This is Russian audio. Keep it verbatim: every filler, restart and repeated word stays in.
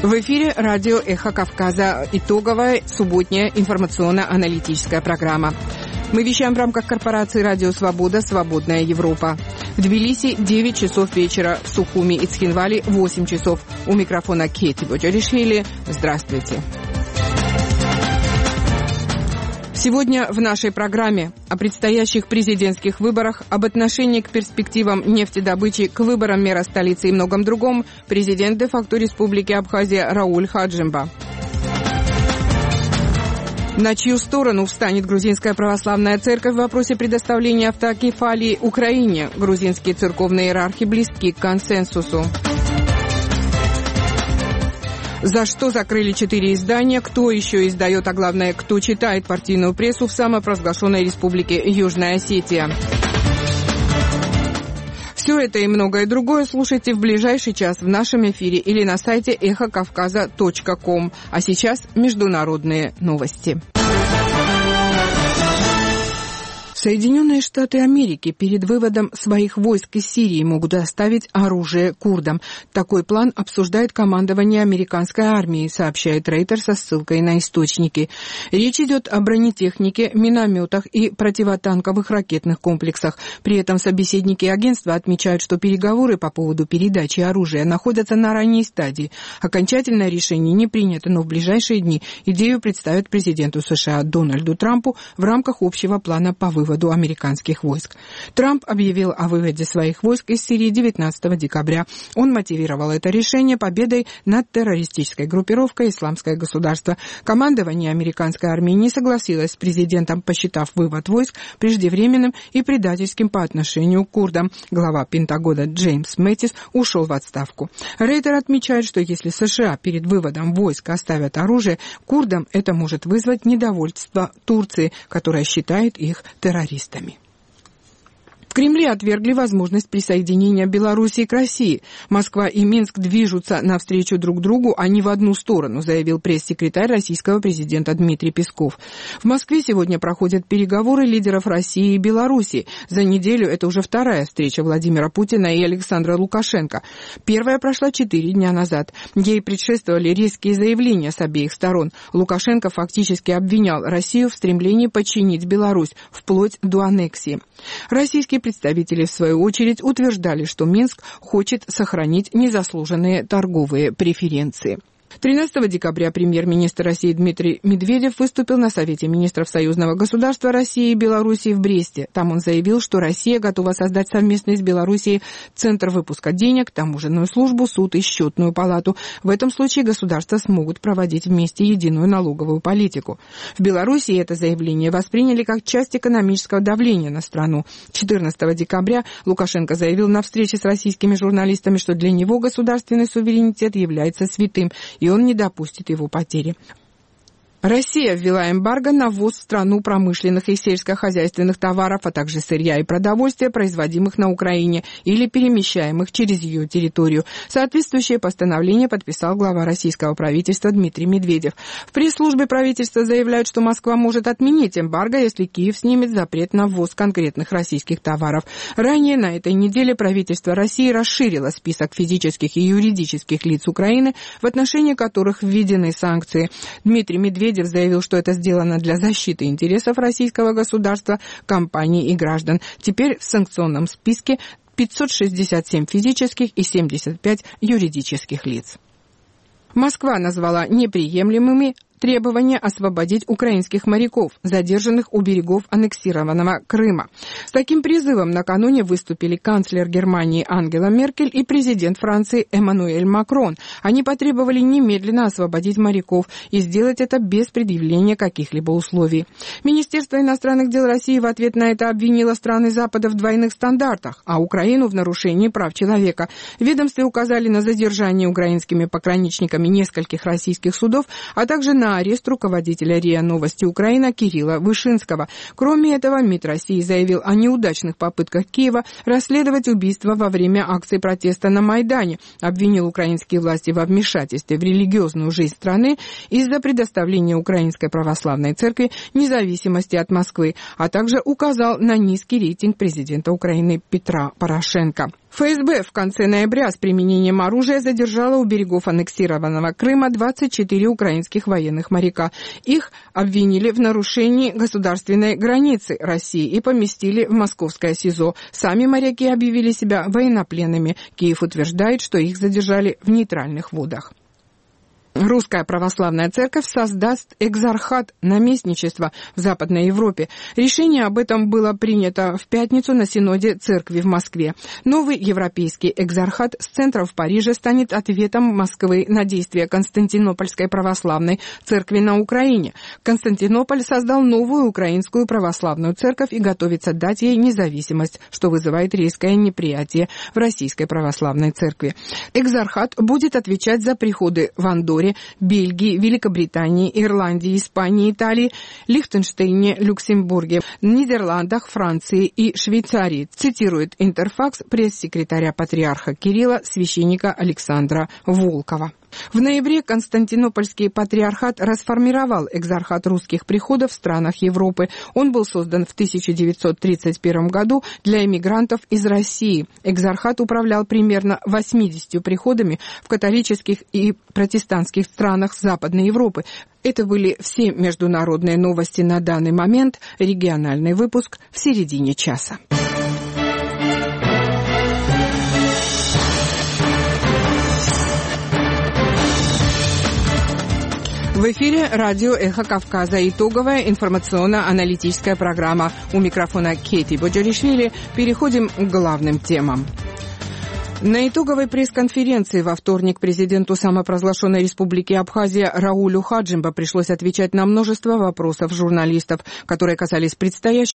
В эфире радио «Эхо Кавказа». Итоговая субботняя информационно-аналитическая программа. Мы вещаем в рамках корпорации «Радио Свобода. Свободная Европа». В Тбилиси девять часов вечера, в Сухуми и Цхинвале восемь часов. У микрофона Кети Боджаришвили. Здравствуйте. Сегодня в нашей программе о предстоящих президентских выборах, об отношении к перспективам нефтедобычи, к выборам мэра столицы и многом другом президент де-факто Республики Абхазия Рауль Хаджимба. На чью сторону встанет грузинская православная церковь в вопросе предоставления автокефалии Украине? Грузинские церковные иерархи близки к консенсусу. За что закрыли четыре издания? Кто еще издает, а главное, кто читает партийную прессу в самопровозглашенной республике Южная Осетия? Все это и многое другое слушайте в ближайший час в нашем эфире или на сайте эхо кавказа точка ком. А сейчас международные новости. Соединенные Штаты Америки перед выводом своих войск из Сирии могут оставить оружие курдам. Такой план обсуждает командование американской армии, сообщает Рейтер со ссылкой на источники. Речь идет о бронетехнике, минометах и противотанковых ракетных комплексах. При этом собеседники агентства отмечают, что переговоры по поводу передачи оружия находятся на ранней стадии. Окончательное решение не принято, но в ближайшие дни идею представят президенту США Дональду Трампу в рамках общего плана по выводу выводу американских войск. Трамп объявил о выводе своих войск из Сирии девятнадцатого декабря. Он мотивировал это решение победой над террористической группировкой «Исламское государство». Командование американской армии не согласилось с президентом, посчитав вывод войск преждевременным и предательским по отношению к курдам. Глава Пентагона Джеймс Мэттис ушел в отставку. Рейтер отмечает, что если США перед выводом войск оставят оружие, курдам это может вызвать недовольство Турции, которая считает их террористами. террористами. В Кремле отвергли возможность присоединения Белоруссии к России. Москва и Минск движутся навстречу друг другу, а не в одну сторону, заявил пресс-секретарь российского президента Дмитрий Песков. В Москве сегодня проходят переговоры лидеров России и Белоруссии. За неделю это уже вторая встреча Владимира Путина и Александра Лукашенко. Первая прошла четыре дня назад. Ей предшествовали резкие заявления с обеих сторон. Лукашенко фактически обвинял Россию в стремлении подчинить Беларусь, вплоть до аннексии. Российские представители, в свою очередь, утверждали, что Минск хочет сохранить незаслуженные торговые преференции. тринадцатого декабря премьер-министр России Дмитрий Медведев выступил на Совете министров союзного государства России и Белоруссии в Бресте. Там он заявил, что Россия готова создать совместно с Белоруссией центр выпуска денег, таможенную службу, суд и счетную палату. В этом случае государства смогут проводить вместе единую налоговую политику. В Белоруссии это заявление восприняли как часть экономического давления на страну. четырнадцатого декабря Лукашенко заявил на встрече с российскими журналистами, что для него государственный суверенитет является святым, и он не допустит его потери. Россия ввела эмбарго на ввоз в страну промышленных и сельскохозяйственных товаров, а также сырья и продовольствия, производимых на Украине или перемещаемых через ее территорию. Соответствующее постановление подписал глава российского правительства Дмитрий Медведев. В пресс-службе правительства заявляют, что Москва может отменить эмбарго, если Киев снимет запрет на ввоз конкретных российских товаров. Ранее на этой неделе правительство России расширило список физических и юридических лиц Украины, в отношении которых введены санкции. Дмитрий Медведев Медведев заявил, что это сделано для защиты интересов российского государства, компаний и граждан. Теперь в санкционном списке пятьсот шестьдесят семь физических и семьдесят пять юридических лиц. Москва назвала неприемлемыми требование освободить украинских моряков, задержанных у берегов аннексированного Крыма. С таким призывом накануне выступили канцлер Германии Ангела Меркель и президент Франции Эммануэль Макрон. Они потребовали немедленно освободить моряков и сделать это без предъявления каких-либо условий. Министерство иностранных дел России в ответ на это обвинило страны Запада в двойных стандартах, а Украину в нарушении прав человека. В ведомстве указали на задержание украинскими пограничниками нескольких российских судов, а также на на арест руководителя РИА Новости Украина Кирилла Вышинского. Кроме этого, МИД России заявил о неудачных попытках Киева расследовать убийство во время акции протеста на Майдане, обвинил украинские власти во вмешательстве в религиозную жизнь страны из-за предоставления Украинской православной церкви независимости от Москвы, а также указал на низкий рейтинг президента Украины Петра Порошенко. ФСБ в конце ноября с применением оружия задержала у берегов аннексированного Крыма двадцать четыре украинских военных моряка. Их обвинили в нарушении государственной границы России и поместили в московское СИЗО. Сами моряки объявили себя военнопленными. Киев утверждает, что их задержали в нейтральных водах. Русская православная церковь создаст экзархат наместничества в Западной Европе. Решение об этом было принято в пятницу на Синоде Церкви в Москве. Новый европейский экзархат с центра в Париже станет ответом Москвы на действия Константинопольской православной церкви на Украине. Константинополь создал новую украинскую православную церковь и готовится дать ей независимость, что вызывает резкое неприятие в российской православной церкви. Экзархат будет отвечать за приходы в Андорре, Бельгии, Великобритании, Ирландии, Испании, Италии, Лихтенштейне, Люксембурге, Нидерландах, Франции и Швейцарии, цитирует Интерфакс пресс-секретаря патриарха Кирилла, священника Александра Волкова. В ноябре Константинопольский патриархат расформировал экзархат русских приходов в странах Европы. Он был создан в тысяча девятьсот тридцать первом году для эмигрантов из России. Экзархат управлял примерно восьмидесятью приходами в католических и протестантских странах Западной Европы. Это были все международные новости на данный момент. Региональный выпуск в середине часа. В эфире радио «Эхо Кавказа». Итоговая информационно-аналитическая программа. У микрофона Кейти Боджоришвили. Переходим к главным темам. На итоговой пресс-конференции во вторник президенту самопровозглашенной республики Абхазия Раулю Хаджимба пришлось отвечать на множество вопросов журналистов, которые касались предстоящего